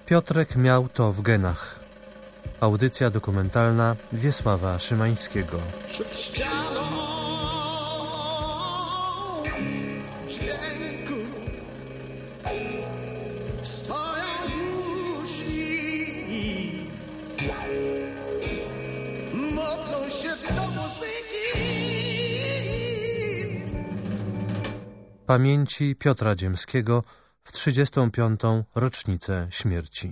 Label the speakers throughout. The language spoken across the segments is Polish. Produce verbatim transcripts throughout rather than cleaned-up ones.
Speaker 1: Piotrek miał to w genach. Audycja dokumentalna Wiesława Szymańskiego.
Speaker 2: Przed ścianą dźwięku stoją musi, modlą się do muzyki.
Speaker 1: Pamięci Piotra Dziemskiego w trzydziestą piątą rocznicę śmierci.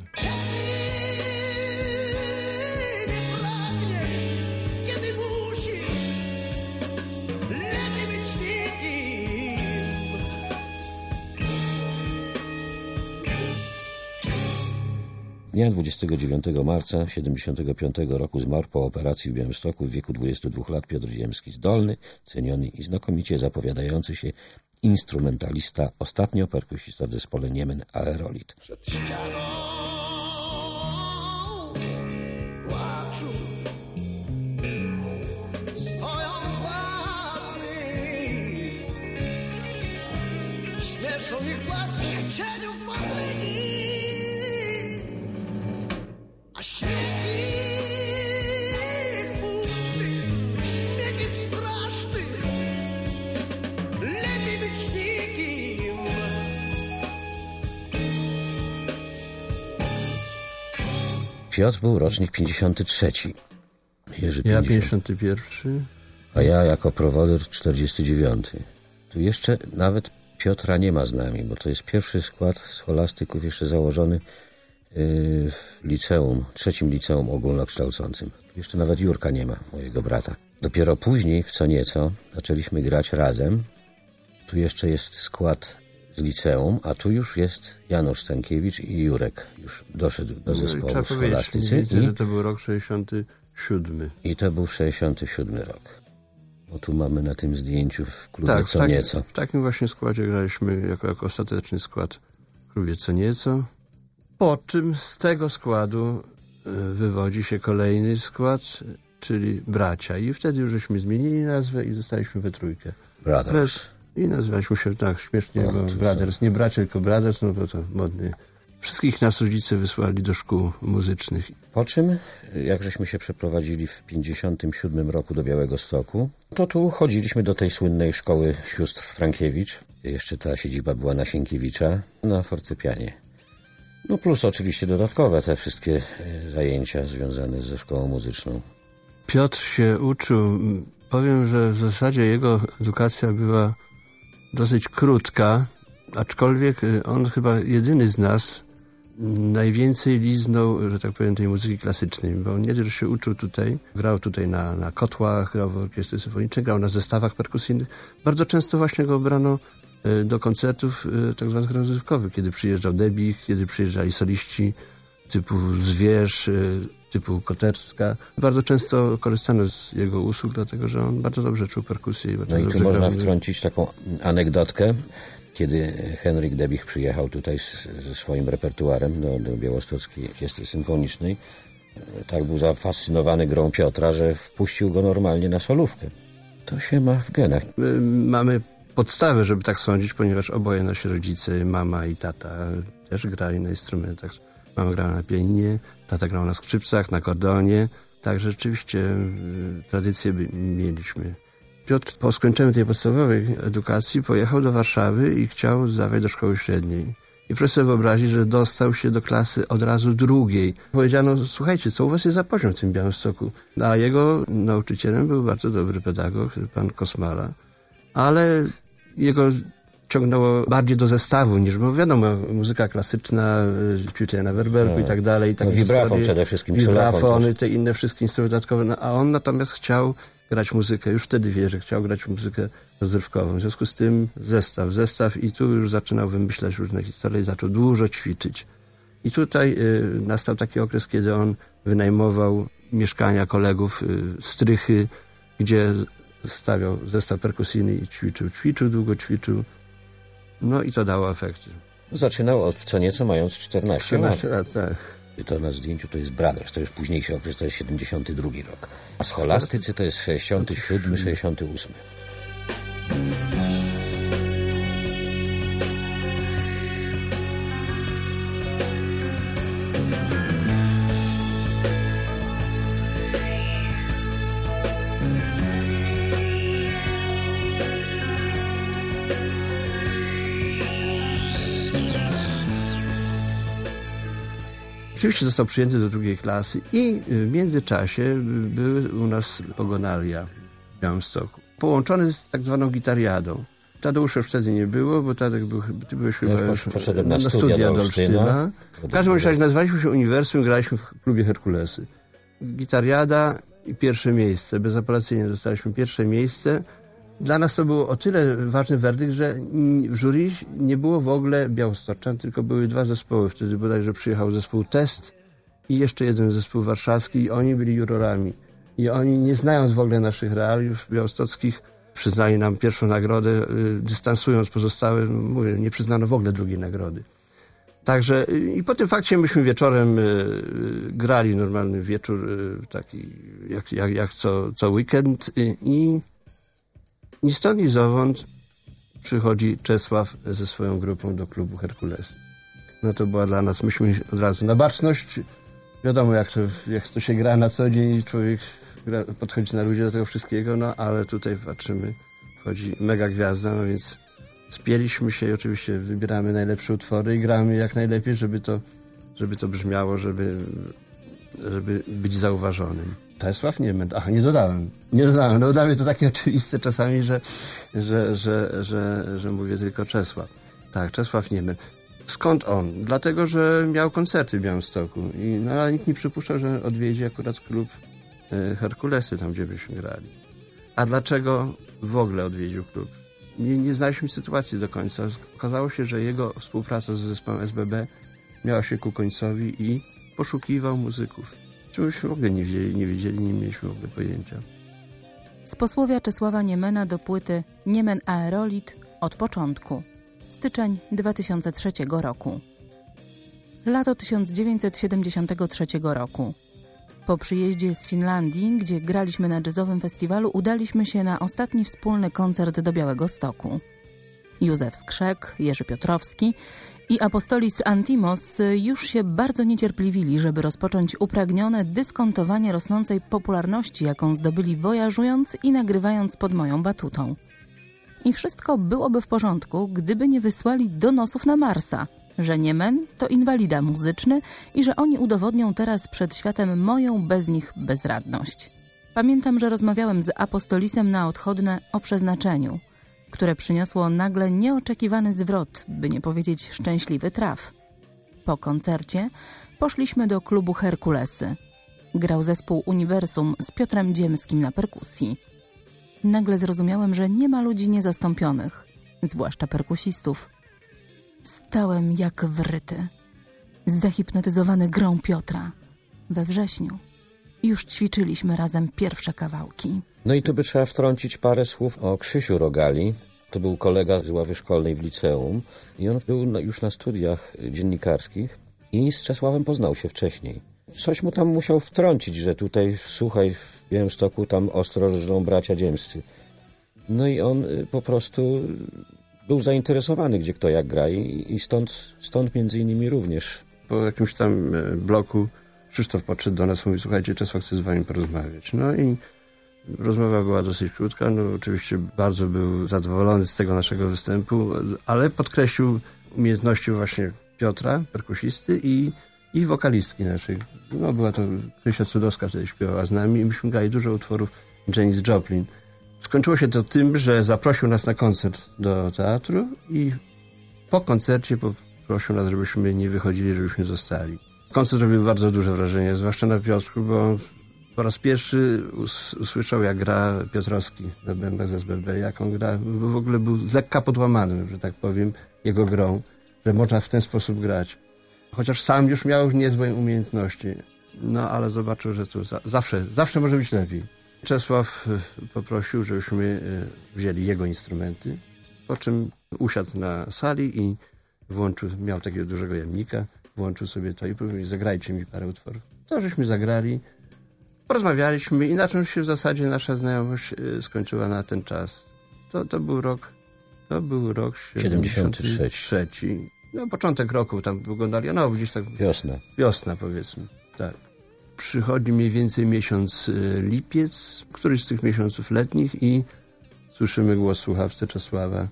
Speaker 3: Dnia dwudziestego dziewiątego marca siedemdziesiątego piątego roku zmarł po operacji w Białymstoku w wieku dwudziestu dwóch lat Piotr Dziemski. Zdolny, ceniony i znakomicie zapowiadający się instrumentalista, ostatnio perkusista w zespole Niemen Aerolit.
Speaker 2: Przed ścianą płaczu stoją własny, śmieszą ich własnych cieniów podrygi, a śmiech ich pusty, śmiech ich straszny, lepiej być nikim.
Speaker 3: Piotr był rocznik pięćdziesiąty trzeci. Jerzy
Speaker 4: Ja
Speaker 3: pięćdziesiąty.
Speaker 4: pięćdziesiąty pierwszy.
Speaker 3: A ja jako prowoder czterdziesty dziewiąty. Tu jeszcze nawet Piotra nie ma z nami, bo to jest pierwszy skład scholastyków jeszcze założony w liceum, trzecim liceum ogólnokształcącym. Jeszcze nawet Jurka nie ma, mojego brata. Dopiero później, w co nieco, zaczęliśmy grać razem. Tu jeszcze jest skład z liceum, a tu już jest Janusz Stankiewicz i Jurek. Już doszedł do zespołu
Speaker 4: Trzeba
Speaker 3: scholastycy.
Speaker 4: Widzę,
Speaker 3: I,
Speaker 4: że to był rok sześćdziesiąty siódmy.
Speaker 3: I to był sześćdziesiąty siódmy rok. Bo tu mamy na tym zdjęciu w klubie
Speaker 4: Tak,
Speaker 3: Co
Speaker 4: w taki,
Speaker 3: Nieco.
Speaker 4: w takim właśnie składzie graliśmy jako, jako ostateczny skład w klubie Co Nieco. Po czym z tego składu y, wywodzi się kolejny skład, czyli Bracia. I wtedy już żeśmy zmienili nazwę i zostaliśmy we trójkę.
Speaker 3: Brothers.
Speaker 4: Bez, I nazywaliśmy się tak śmiesznie,
Speaker 3: No,
Speaker 4: bo
Speaker 3: to
Speaker 4: Brothers. Nie Bracia, tylko Brothers, no bo to modny. Wszystkich nas rodzice wysłali do szkół muzycznych.
Speaker 3: Po czym, jak żeśmy się przeprowadzili w pięćdziesiątym siódmym roku do Białegostoku, to tu chodziliśmy do tej słynnej szkoły sióstr Frankiewicz. Jeszcze ta siedziba była na Sienkiewicza, na fortepianie. No plus oczywiście dodatkowe te wszystkie e, zajęcia związane ze szkołą muzyczną.
Speaker 4: Piotr się uczył. Powiem, że w zasadzie jego edukacja była dosyć krótka, aczkolwiek on chyba jedyny z nas najwięcej liznął, że tak powiem, tej muzyki klasycznej, bo on nie tylko się uczył tutaj, grał tutaj na, na kotłach, grał w orkiestry symfonicznej, grał na zestawach perkusyjnych. Bardzo często właśnie go brano do koncertów tak zwanych rozrywkowych, kiedy przyjeżdżał Debich, kiedy przyjeżdżali soliści typu Zwierz, typu Koterska. Bardzo często korzystano z jego usług, dlatego że on bardzo dobrze czuł perkusję. I
Speaker 3: No i tu można wtrącić taką anegdotkę. Kiedy Henryk Debich przyjechał tutaj z, ze swoim repertuarem do, do Białostockiej Orkiestry Symfonicznej, tak był zafascynowany grą Piotra, że wpuścił go normalnie na solówkę. To się ma w genach.
Speaker 4: My mamy podstawy, żeby tak sądzić, ponieważ oboje nasi rodzice, mama i tata, też grali na instrumentach. Mama grała na pianinie, tata grał na skrzypcach, na akordeonie. Także rzeczywiście tradycję mieliśmy. Piotr po skończeniu tej podstawowej edukacji pojechał do Warszawy i chciał zdawać do szkoły średniej. I proszę sobie wyobrazić, że dostał się do klasy od razu drugiej. Powiedziano, słuchajcie, co u was jest za poziom w tym Białymstoku? A jego nauczycielem był bardzo dobry pedagog, pan Kosmala. Ale jego ciągnęło bardziej do zestawu niż, bo wiadomo, muzyka klasyczna, ćwiczenia na werberku i tak dalej. I
Speaker 3: no, wibrafon przede wszystkim.
Speaker 4: Wibrafony, te inne wszystkie instrumenty dodatkowe. No, a on natomiast chciał grać muzykę, już wtedy wie, że chciał grać muzykę rozrywkową. W związku z tym zestaw, zestaw i tu już zaczynał wymyślać różne historie i zaczął dużo ćwiczyć. I tutaj y, nastał taki okres, kiedy on wynajmował mieszkania kolegów, y, strychy, gdzie stawiał zestaw perkusyjny i ćwiczył. Ćwiczył, długo ćwiczył. No i to dało efekty.
Speaker 3: Zaczynał od co nieco mając czternaście lat.
Speaker 4: czternaście lat, tak.
Speaker 3: To na zdjęciu to jest Brothers, to już późniejszy okres, to jest siedemdziesiąty drugi rok. A scholastycy to jest sześćdziesiąty siódmy, sześćdziesiąty ósmy.
Speaker 4: Oczywiście został przyjęty do drugiej klasy i w międzyczasie były u nas pogonalia w Białymstoku, połączone z tak zwaną gitariadą. Tadeusza już wtedy nie było, bo Tadek był, ty byłeś
Speaker 3: ja
Speaker 4: chyba
Speaker 3: już poszedłem na,
Speaker 4: na
Speaker 3: studia,
Speaker 4: studia
Speaker 3: do
Speaker 4: do
Speaker 3: Olsztyna.
Speaker 4: Olsztyna. W każdym razie nazwaliśmy się Uniwersum i graliśmy w klubie Herkulesy. Gitariada i pierwsze miejsce. Bezapelacyjnie dostaliśmy pierwsze miejsce. Dla nas to było o tyle ważny werdykt, że w jury nie było w ogóle białostoczan, tylko były dwa zespoły. Wtedy bodajże przyjechał zespół Test i jeszcze jeden zespół warszawski i oni byli jurorami. I oni, nie znając w ogóle naszych realiów białostockich, przyznali nam pierwszą nagrodę, dystansując pozostałe, mówię, nie przyznano w ogóle drugiej nagrody. Także i po tym fakcie myśmy wieczorem grali normalny wieczór taki jak, jak, jak co, co weekend i ni stąd, ni zowąd przychodzi Czesław ze swoją grupą do klubu Herkules. No to była dla nas, myśmy od razu na baczność. Wiadomo, jak to, jak to się gra na co dzień i człowiek gra, podchodzi na ludzi do tego wszystkiego, no ale tutaj patrzymy, wchodzi mega gwiazda, no więc spieliśmy się i oczywiście wybieramy najlepsze utwory i gramy jak najlepiej, żeby to, żeby to brzmiało, żeby, żeby być zauważonym. Czesław Niemen. Aha, nie dodałem. Nie dodałem. No dla mnie to takie oczywiste czasami, że, że, że, że, że mówię tylko Czesław. Tak, Czesław Niemen. Skąd on? Dlatego, że miał koncerty w Białymstoku. I, no, ale nikt nie przypuszczał, że odwiedzi akurat klub y, Herkulesy, tam gdzie byśmy grali. A dlaczego w ogóle odwiedził klub? Nie, nie znaliśmy sytuacji do końca. Okazało się, że jego współpraca z zespołem S B B miała się ku końcowi i poszukiwał muzyków. Czegośmy w ogóle nie wiedzieli, nie wiedzieli, nie mieliśmy w ogóle pojęcia.
Speaker 5: Z posłowia Czesława Niemena do płyty Niemen Aerolit od początku. Styczeń dwa tysiące trzeciego roku. Lato tysiąc dziewięćset siedemdziesiątego trzeciego roku. Po przyjeździe z Finlandii, gdzie graliśmy na jazzowym festiwalu, udaliśmy się na ostatni wspólny koncert do Białegostoku. Józef Skrzek, Jerzy Piotrowski i Apostolis Antimos już się bardzo niecierpliwili, żeby rozpocząć upragnione dyskontowanie rosnącej popularności, jaką zdobyli wojażując i nagrywając pod moją batutą. I wszystko byłoby w porządku, gdyby nie wysłali donosów na Marsa, że Niemen to inwalida muzyczny i że oni udowodnią teraz przed światem moją bez nich bezradność. Pamiętam, że rozmawiałem z Apostolisem na odchodne o przeznaczeniu, które przyniosło nagle nieoczekiwany zwrot, by nie powiedzieć szczęśliwy traf. Po koncercie poszliśmy do klubu Herkulesy. Grał zespół Uniwersum z Piotrem Dziemskim na perkusji. Nagle zrozumiałem, że nie ma ludzi niezastąpionych, zwłaszcza perkusistów. Stałem jak wryty, zahipnotyzowany grą Piotra. We wrześniu już ćwiczyliśmy razem pierwsze kawałki.
Speaker 3: No i tu by trzeba wtrącić parę słów o Krzysiu Rogali. To był kolega z ławy szkolnej w liceum i on był już na studiach dziennikarskich i z Czesławem poznał się wcześniej. Coś mu tam musiał wtrącić, że tutaj, słuchaj, w Białymstoku tam ostro żrą bracia Dziemscy. No i on po prostu był zainteresowany, gdzie kto jak gra i, i stąd, stąd między innymi również.
Speaker 4: Po jakimś tam bloku Krzysztof podszedł do nas i mówi: słuchajcie, Czesław chce z wami porozmawiać. No i rozmowa była dosyć krótka. No oczywiście bardzo był zadowolony z tego naszego występu, ale podkreślił umiejętności właśnie Piotra, perkusisty i, i wokalistki naszej. No była to Krysia Cudowska, wtedy śpiewała z nami i myśmy grali dużo utworów Janis Joplin. Skończyło się to tym, że zaprosił nas na koncert do teatru i po koncercie poprosił nas, żebyśmy nie wychodzili, żebyśmy zostali. Koncert robił bardzo duże wrażenie, zwłaszcza na Piotrku, bo on po raz pierwszy us- usłyszał, jak gra Piotrowski na bębnach z S B B, jak on gra, bo w ogóle był lekka podłamany, że tak powiem, jego grą, że można w ten sposób grać. Chociaż sam już miał niezłe umiejętności, no ale zobaczył, że tu za- zawsze, zawsze może być lepiej. Czesław poprosił, żebyśmy wzięli jego instrumenty, po czym usiadł na sali i włączył, miał takiego dużego jamnika, włączył sobie to i powiedział: zagrajcie mi parę utworów. To żeśmy zagrali, porozmawialiśmy i na czym się w zasadzie nasza znajomość skończyła na ten czas. To, to był rok, to był rok siedemdziesiąty trzeci. No, początek roku tam wyglądali, no gdzieś tak...
Speaker 3: Wiosna.
Speaker 4: Wiosna, powiedzmy, tak. Przychodzi mniej więcej miesiąc lipiec, któryś z tych miesiąców letnich i słyszymy głos w słuchawce Czesława.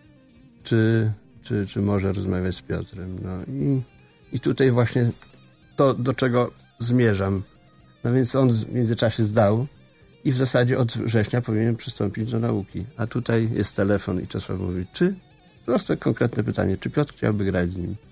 Speaker 4: Czy, czy, czy może rozmawiać z Piotrem? No i, i tutaj właśnie to, do czego zmierzam. No więc on w międzyczasie zdał i w zasadzie od września powinien przystąpić do nauki. A tutaj jest telefon i Czesław mówi, czy, proste, konkretne pytanie, czy Piotr chciałby grać z nim?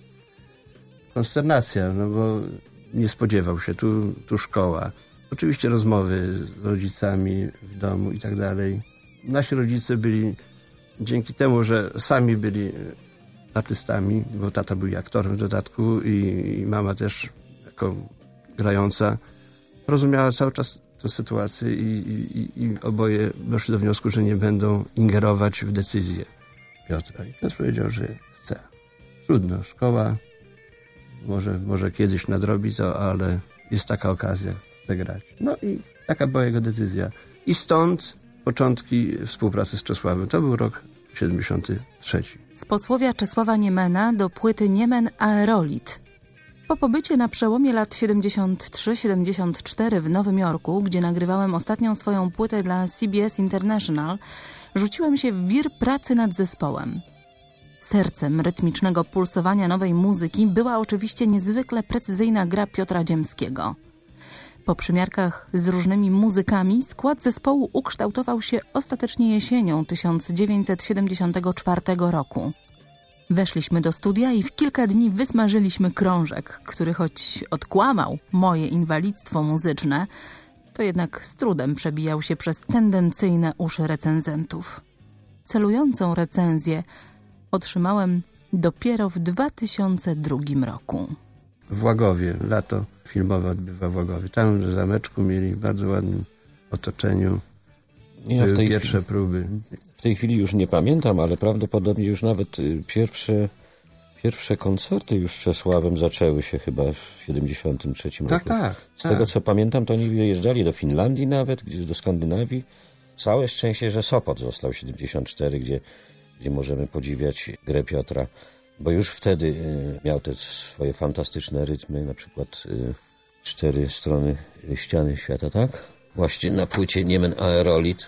Speaker 4: Konsternacja, no bo nie spodziewał się, tu, tu szkoła. Oczywiście rozmowy z rodzicami w domu i tak dalej. Nasi rodzice byli, dzięki temu, że sami byli artystami, bo tata był aktorem w dodatku i, i mama też jako grająca, rozumiała cały czas tę sytuację i, i, i oboje doszli do wniosku, że nie będą ingerować w decyzję Piotra. I Piotr powiedział, że chce. Trudno, szkoła może, może kiedyś nadrobi to, ale jest taka okazja, chce grać. No i taka była jego decyzja. I stąd początki współpracy z Czesławem. To był rok siedemdziesiąty trzeci.
Speaker 5: Z posłowia Czesława Niemena do płyty Niemen Aerolit. Po pobycie na przełomie lat siedemdziesiąt trzy siedemdziesiąt cztery w Nowym Jorku, gdzie nagrywałem ostatnią swoją płytę dla C B S International, rzuciłem się w wir pracy nad zespołem. Sercem rytmicznego pulsowania nowej muzyki była oczywiście niezwykle precyzyjna gra Piotra Dziemskiego. Po przymiarkach z różnymi muzykami skład zespołu ukształtował się ostatecznie jesienią tysiąc dziewięćset siedemdziesiątego czwartego roku. Weszliśmy do studia i w kilka dni wysmażyliśmy krążek, który choć odkłamał moje inwalidztwo muzyczne, to jednak z trudem przebijał się przez tendencyjne uszy recenzentów. Celującą recenzję otrzymałem dopiero w dwa tysiące drugim roku.
Speaker 4: W Łagowie, lato filmowe odbywa w Łagowie. Tam w zameczku mieli w bardzo ładnym otoczeniu
Speaker 3: Ja w tej
Speaker 4: pierwsze
Speaker 3: chwili,
Speaker 4: próby.
Speaker 3: W tej chwili już nie pamiętam, ale prawdopodobnie już nawet pierwsze, pierwsze koncerty już z Czesławem zaczęły się chyba w siedemdziesiątym trzecim
Speaker 4: Tak,
Speaker 3: roku.
Speaker 4: tak.
Speaker 3: Z
Speaker 4: tak.
Speaker 3: tego co pamiętam, to oni wyjeżdżali do Finlandii nawet, gdzieś do Skandynawii. Całe szczęście, że Sopot został siedemdziesiąt cztery, gdzie, gdzie możemy podziwiać grę Piotra. Bo już wtedy y, miał te swoje fantastyczne rytmy, na przykład y, cztery strony y, ściany świata, tak? Właśnie na płycie Niemen Aerolit.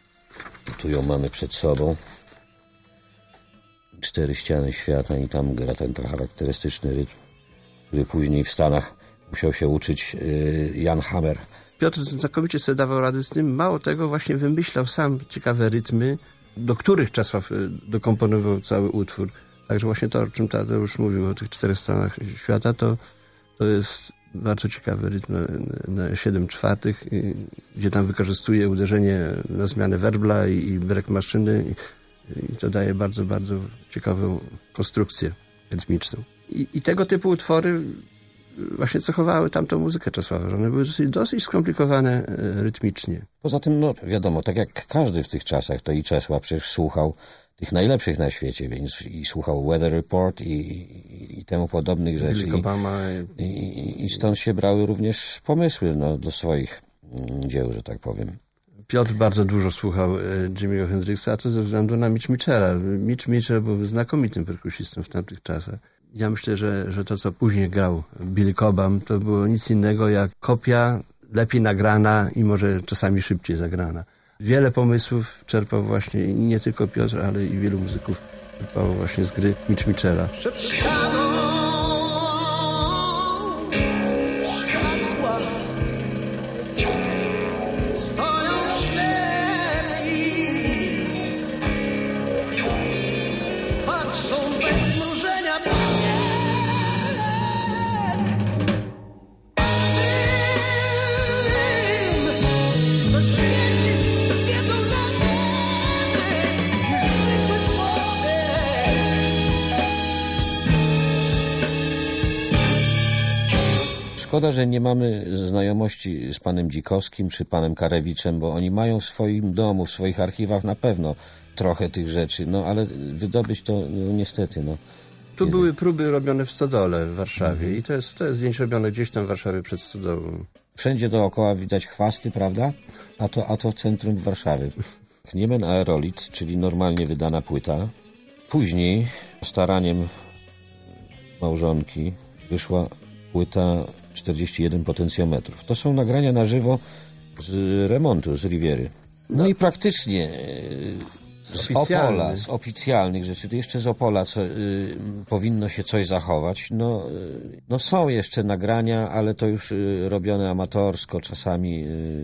Speaker 3: Tu ją mamy przed sobą. Cztery ściany świata i tam gra ten charakterystyczny rytm, który później w Stanach musiał się uczyć y, Jan Hammer.
Speaker 4: Piotr znakomicie sobie dawał radę z tym. Mało tego, właśnie wymyślał sam ciekawe rytmy, do których Czesław dokomponował cały utwór. Także właśnie to, o czym Tadeusz mówił, o tych czterech stronach świata, to, to jest bardzo ciekawy rytm na, na siedem czwartych, gdzie tam wykorzystuje uderzenie na zmianę werbla i, i brek maszyny i, i to daje bardzo, bardzo ciekawą konstrukcję rytmiczną. I, i tego typu utwory właśnie cechowały tamtą muzykę Czesława, że one były dosyć, dosyć skomplikowane rytmicznie.
Speaker 3: Poza tym, no wiadomo, tak jak każdy w tych czasach, to i Czesław przecież słuchał tych najlepszych na świecie, więc i słuchał Weather Report i, i, i temu podobnych rzeczy. I, i, I stąd się brały również pomysły no, do swoich mm, dzieł, że tak powiem.
Speaker 4: Piotr bardzo dużo słuchał e, Jimmy'ego Hendrixa, a to ze względu na Mitch Mitchella. Mitch Mitchell był znakomitym perkusistą w tamtych czasach. Ja myślę, że, że to, co później grał Billy Cobham, to było nic innego jak kopia, lepiej nagrana i może czasami szybciej zagrana. Wiele pomysłów czerpał właśnie i nie tylko Piotr, ale i wielu muzyków czerpało właśnie z gry Mitch Mitchella.
Speaker 2: Przed ścianą światła stoją ślepi, patrzą bez zmrużenia mnie. Tym, co świeci, wiedzą lepiej niż zwykły człowiek.
Speaker 3: Szkoda, że nie mamy znajomości z panem Dzikowskim czy panem Karewiczem, bo oni mają w swoim domu, w swoich archiwach na pewno trochę tych rzeczy, no ale wydobyć to no, niestety, no.
Speaker 4: Tu były próby robione w Stodole w Warszawie mhm. i to jest, to jest zdjęcie robione gdzieś tam w Warszawie przed Stodołą.
Speaker 3: Wszędzie dookoła widać chwasty, prawda? A to, a to w centrum Warszawy. Niemen Aerolit, czyli normalnie wydana płyta. Później staraniem małżonki wyszła płyta czterdzieści jeden potencjometrów. To są nagrania na żywo z remontu, z Riviery. No i praktycznie z Opola, z oficjalnych rzeczy, to jeszcze z Opola co, y, powinno się coś zachować. No, y, no są jeszcze nagrania, ale to już y, robione amatorsko, czasami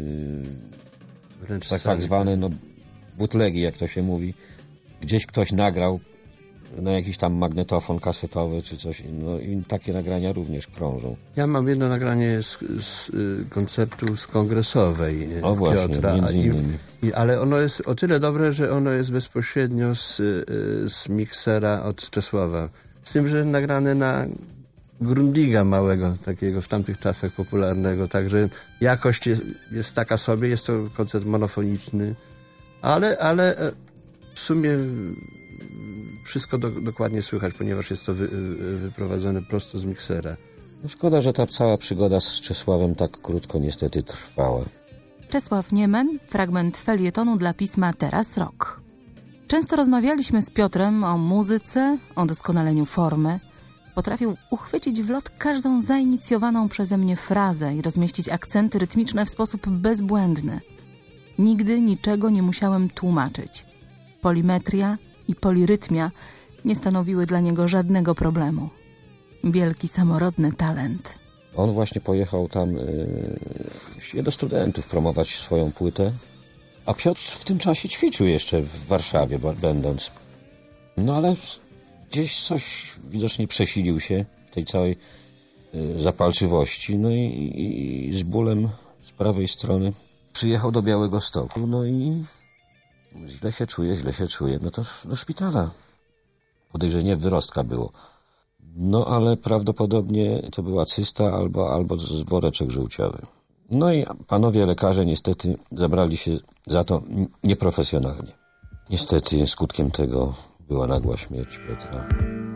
Speaker 3: y, tak, tak zwane no, bootlegi, jak to się mówi. Gdzieś ktoś nagrał na jakiś tam magnetofon kasetowy czy coś. No i takie nagrania również krążą.
Speaker 4: Ja mam jedno nagranie z, z y, koncertu z kongresowej
Speaker 3: o, właśnie,
Speaker 4: Piotra.
Speaker 3: Między innymi.
Speaker 4: I, i, ale ono jest o tyle dobre, że ono jest bezpośrednio z, y, z miksera od Czesława. Z tym, że nagrane na Grundiga małego, takiego w tamtych czasach popularnego. Także jakość jest, jest taka sobie. Jest to koncert monofoniczny. Ale, ale w sumie wszystko do, dokładnie słychać, ponieważ jest to wy, wyprowadzone prosto z miksera.
Speaker 3: No szkoda, że ta cała przygoda z Czesławem tak krótko niestety trwała.
Speaker 5: Czesław Niemen, fragment felietonu dla pisma Teraz Rok. Często rozmawialiśmy z Piotrem o muzyce, o doskonaleniu formy. Potrafił uchwycić w lot każdą zainicjowaną przeze mnie frazę i rozmieścić akcenty rytmiczne w sposób bezbłędny. Nigdy niczego nie musiałem tłumaczyć. Polimetria i polirytmia nie stanowiły dla niego żadnego problemu. Wielki, samorodny talent.
Speaker 3: On właśnie pojechał tam yy, do studentów promować swoją płytę, a Piotr w tym czasie ćwiczył jeszcze w Warszawie, będąc. No ale gdzieś coś widocznie przesilił się w tej całej yy, zapalczywości, no i, i, i z bólem z prawej strony przyjechał do Białegostoku, no i źle się czuje, źle się czuje, no to do szpitala. Podejrzenie wyrostka było. No ale prawdopodobnie to była cysta albo, albo woreczek żółciowy. No i panowie lekarze niestety zabrali się za to nieprofesjonalnie. Niestety skutkiem tego była nagła śmierć Piotra.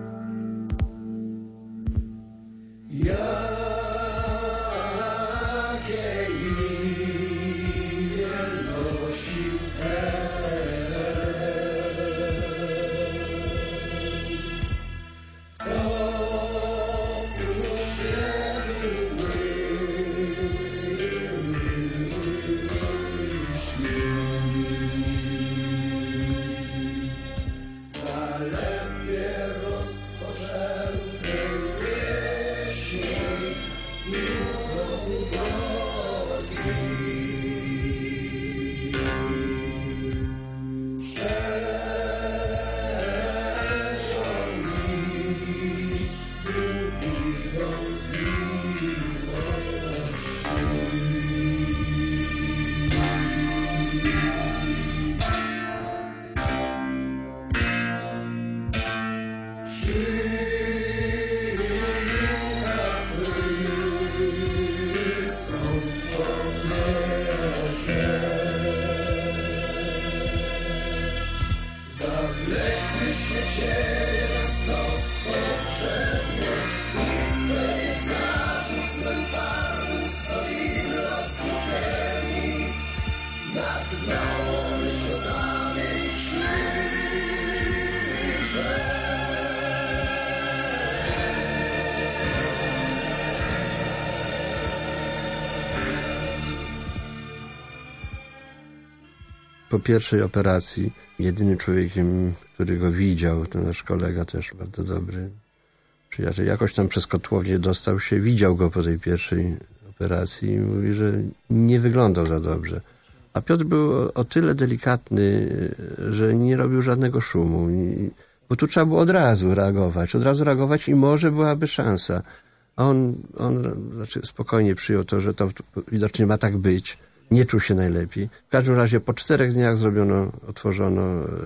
Speaker 4: Po pierwszej operacji jedynym człowiekiem, który go widział, to nasz kolega też bardzo dobry przyjaciel, jakoś tam przez kotłownię dostał się, widział go po tej pierwszej operacji i mówi, że nie wyglądał za dobrze. A Piotr był o, o tyle delikatny, że nie robił żadnego szumu, I, bo tu trzeba było od razu reagować, od razu reagować i może byłaby szansa. A on, on znaczy spokojnie przyjął to, że to widocznie ma tak być. Nie czuł się najlepiej. W każdym razie po czterech dniach zrobiono, otworzono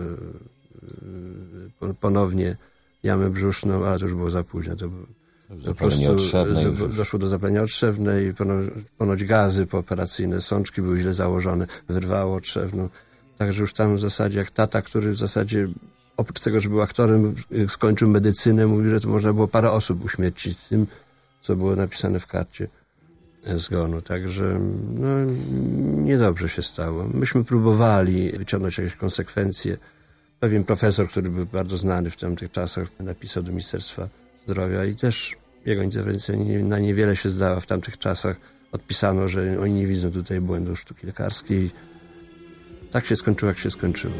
Speaker 4: e, ponownie jamę brzuszną, ale to już było za późno. To, to po prostu doszło do zapalenia otrzewnej, ponoć, ponoć gazy pooperacyjne, sączki były źle założone, wyrwało trzewną. Także już tam w zasadzie jak tata, który w zasadzie oprócz tego, że był aktorem, skończył medycynę, mówi, że to można było parę osób uśmiercić z tym, co było napisane w karcie zgonu. Także no, niedobrze się stało. Myśmy próbowali wyciągnąć jakieś konsekwencje. Pewien profesor, który był bardzo znany w tamtych czasach, napisał do Ministerstwa zdrowia i też jego interwencja nie, na niewiele się zdała w tamtych czasach. Odpisano, że oni nie widzą tutaj błędu sztuki lekarskiej. Tak się skończyło, jak się skończyło.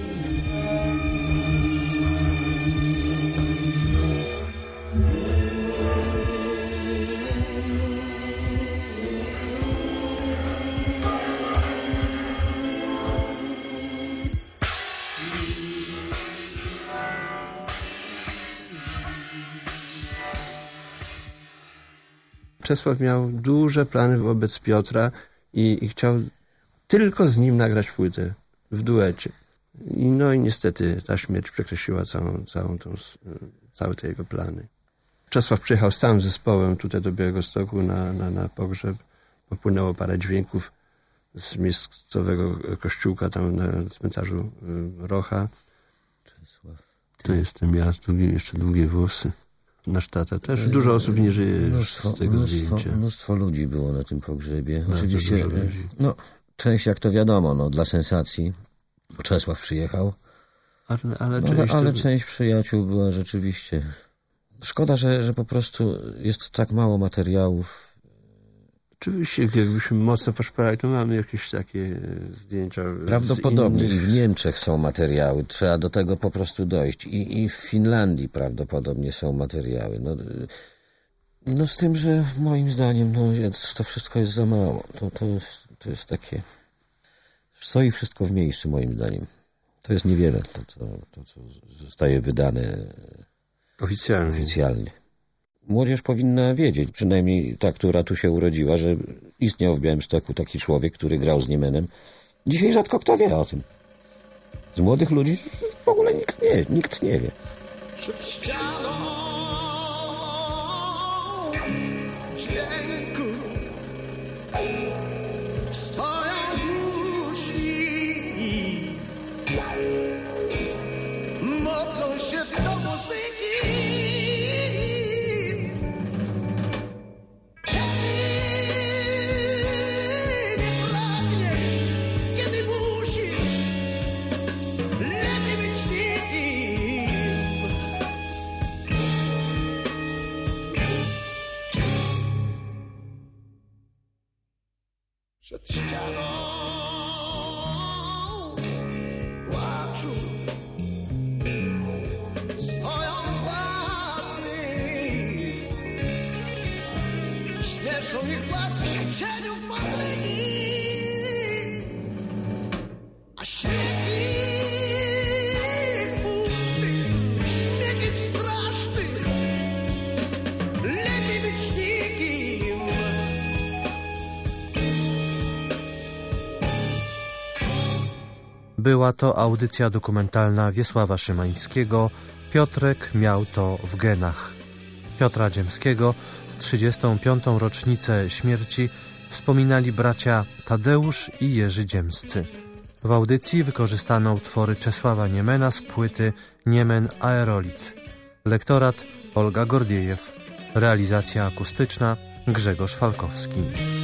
Speaker 4: Czesław miał duże plany wobec Piotra i, i chciał tylko z nim nagrać płytę w duecie. I no i niestety ta śmierć przekreśliła całą, całą tą, całe te jego plany. Czesław przyjechał z całym zespołem tutaj do Białegostoku na, na, na pogrzeb. Popłynęło parę dźwięków z miejscowego kościółka tam na cmentarzu Rocha.
Speaker 3: Czesław.
Speaker 4: To jestem ja, długie, jeszcze długie włosy. Nasz tata też. Dużo osób nie żyje
Speaker 3: mnóstwo,
Speaker 4: z tego
Speaker 3: mnóstwo,
Speaker 4: zdjęcia.
Speaker 3: Mnóstwo ludzi było na tym pogrzebie.
Speaker 4: Bardzo
Speaker 3: Oczywiście,
Speaker 4: dużo ludzi.
Speaker 3: no, część jak to wiadomo, no, dla sensacji. Bo Czesław przyjechał.
Speaker 4: Ale, ale,
Speaker 3: No,
Speaker 4: część,
Speaker 3: ale
Speaker 4: to...
Speaker 3: część przyjaciół była rzeczywiście... Szkoda, że, że po prostu jest tak mało materiałów.
Speaker 4: Oczywiście, jakbyśmy mocno poszperali, to mamy jakieś takie zdjęcia.
Speaker 3: Prawdopodobnie
Speaker 4: z innych...
Speaker 3: i w Niemczech są materiały. Trzeba do tego po prostu dojść. I, i w Finlandii prawdopodobnie są materiały. No, no z tym, że moim zdaniem no, to wszystko jest za mało. To, to, jest, to jest takie... Stoi wszystko w miejscu, moim zdaniem. To jest niewiele, to, co, to, co zostaje wydane
Speaker 4: Oficjalnie.
Speaker 3: oficjalnie. Młodzież powinna wiedzieć, przynajmniej ta, która tu się urodziła, że istniał w Białymstoku taki człowiek, który grał z Niemenem. Dzisiaj rzadko kto wie o tym. Z młodych ludzi w ogóle nikt nie, nikt nie wie.
Speaker 2: Przed ścianą dźwięku stoją musi, modlą się do muzyki. Kiedy nie pragniesz, kiedy musisz, lepiej być nikim. Przed ścianą płaczu stoją własny, śmieszą ich własnych cieniów podrygi, a śmiech ich pusty, śmiech ich straszny, lepiej być nikim.
Speaker 1: Była to audycja dokumentalna Wiesława Szymańskiego „Piotrek miał to w genach”. Piotra Dziemskiego w trzydziestą piątą rocznicę śmierci wspominali bracia Tadeusz i Jerzy Dziemscy. W audycji wykorzystano utwory Czesława Niemena z płyty Niemen Aerolit. Lektorat Olga Gordiejew. Realizacja akustyczna Grzegorz Falkowski.